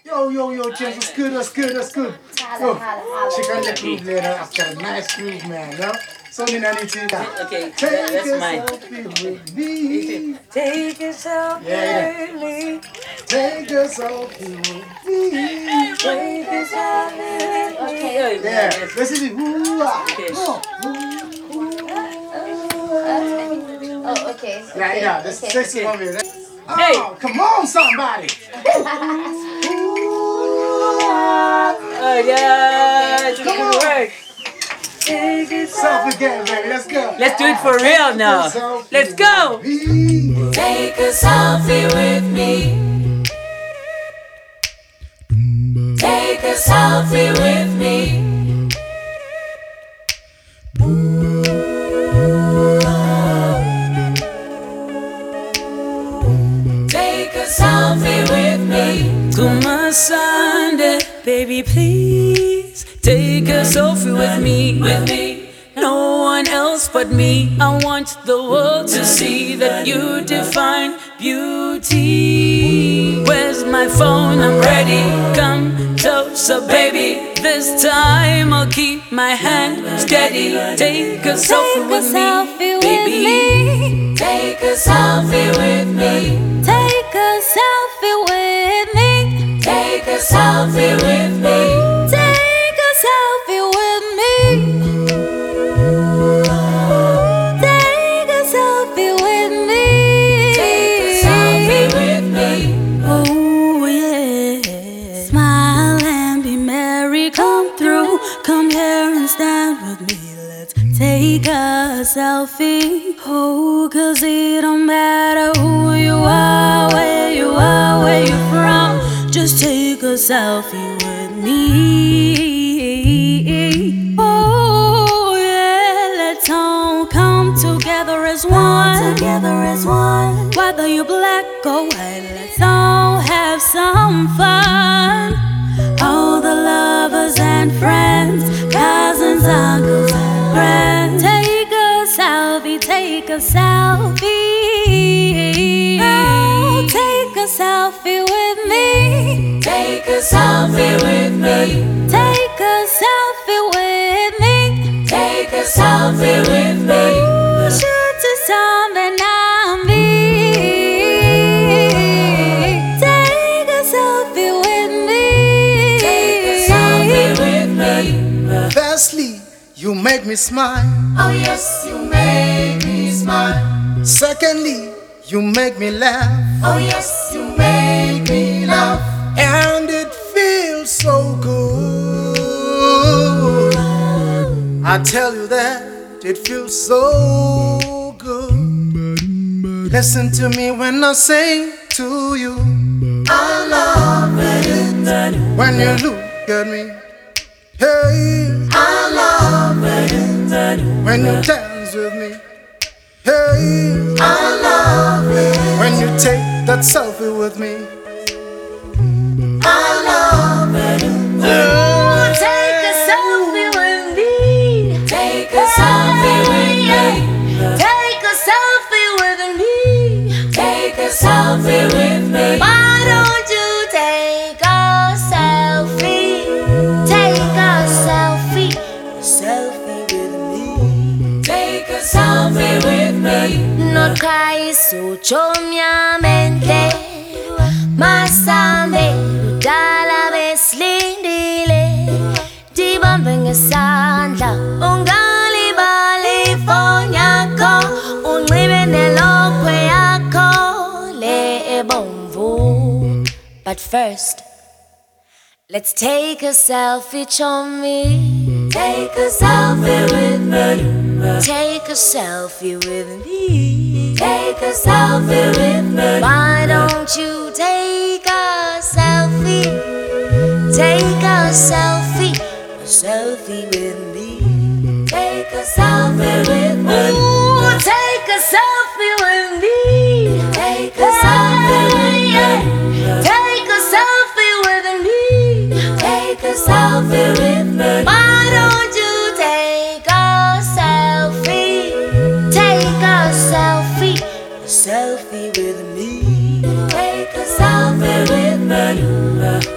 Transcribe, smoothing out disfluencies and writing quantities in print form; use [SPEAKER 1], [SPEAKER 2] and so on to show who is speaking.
[SPEAKER 1] Yo, James, what's good? Yo, check out the groove later after a nice groove, man, yo. So, I need to
[SPEAKER 2] Okay,
[SPEAKER 1] take a
[SPEAKER 2] that's mine.
[SPEAKER 1] selfie with me.
[SPEAKER 2] Take a selfie with me.
[SPEAKER 1] Take a selfie with me.
[SPEAKER 2] Take a selfie with me.
[SPEAKER 1] Yeah, listen to
[SPEAKER 2] Okay.
[SPEAKER 3] Oh, okay.
[SPEAKER 1] Yeah, this
[SPEAKER 3] okay.
[SPEAKER 1] sexy woman. Oh,
[SPEAKER 2] Hey.
[SPEAKER 1] come on, somebody.
[SPEAKER 2] Oh, yeah, it's
[SPEAKER 1] Come
[SPEAKER 2] gonna
[SPEAKER 1] on.
[SPEAKER 2] work.
[SPEAKER 1] Selfie again, baby. Let's go.
[SPEAKER 2] Let's do it for real now. Let's go.
[SPEAKER 3] Take a selfie with me. Take a selfie with me. Take a selfie with me.
[SPEAKER 2] To my Sunday, baby, please take a selfie with me. No one else but me. I want the world to see that you define beauty. Where's my phone? I'm ready. Come closer, baby. This time I'll keep my hand steady. Take a selfie with me, baby.
[SPEAKER 3] Take a selfie with me.
[SPEAKER 4] Take a selfie with me.
[SPEAKER 3] Take a selfie with me.
[SPEAKER 4] Take a selfie with me. Take a selfie with me.
[SPEAKER 3] Take a selfie with me.
[SPEAKER 4] Oh yeah. Smile and be merry. Come through. Come here and stand with me. Let's take a selfie. Oh, 'cause it don't matter who you are, where you from. Just take a selfie with me. Oh yeah, let's all come together as one. Whether you black or white, let's all have some fun. All the lovers and friends, cousins, uncles and friends. Take a selfie, take a selfie. Oh, take a selfie with me.
[SPEAKER 3] Take a selfie with me.
[SPEAKER 4] Take a selfie with me.
[SPEAKER 3] Take a selfie with me.
[SPEAKER 4] Shoot to something on me. Take a selfie with me.
[SPEAKER 3] Take a selfie with me.
[SPEAKER 1] Firstly, you make me smile.
[SPEAKER 3] Oh yes, you make me smile.
[SPEAKER 1] Secondly, you make me laugh.
[SPEAKER 3] Oh yes, you make me laugh.
[SPEAKER 1] And it feels so good. I tell you that it feels so good. Listen to me when I sing to you.
[SPEAKER 3] I love it.
[SPEAKER 1] When you look at me, hey.
[SPEAKER 3] I love it.
[SPEAKER 1] When you dance with me, hey.
[SPEAKER 3] I love it.
[SPEAKER 1] When you take that selfie with me,
[SPEAKER 3] I love it.
[SPEAKER 4] Take a selfie with me.
[SPEAKER 3] Take a selfie with me.
[SPEAKER 4] Take a selfie with me.
[SPEAKER 3] Take a selfie with me.
[SPEAKER 4] Why don't you take a selfie? Take a selfie. Selfie with me.
[SPEAKER 3] Take a selfie with me.
[SPEAKER 4] No traes uchomiamente. Masambe udala beslindile. Dibambe ngesandla. Ungalibali phone yakho. Unxibe nelokhwe yakho le ebomvu. But first, let's take a selfie, chummy.
[SPEAKER 3] Take a selfie with me.
[SPEAKER 4] Take a selfie with me.
[SPEAKER 3] Take a selfie with me.
[SPEAKER 4] Why don't you take a selfie? Take a selfie with me.
[SPEAKER 3] Take a selfie with me.
[SPEAKER 4] Ooh, take a selfie with me.
[SPEAKER 3] Take a selfie with me.
[SPEAKER 4] Take a selfie with me.
[SPEAKER 3] Take a selfie with me.
[SPEAKER 4] Why don't you take a selfie? Take a selfie with me.
[SPEAKER 3] Take a selfie with me.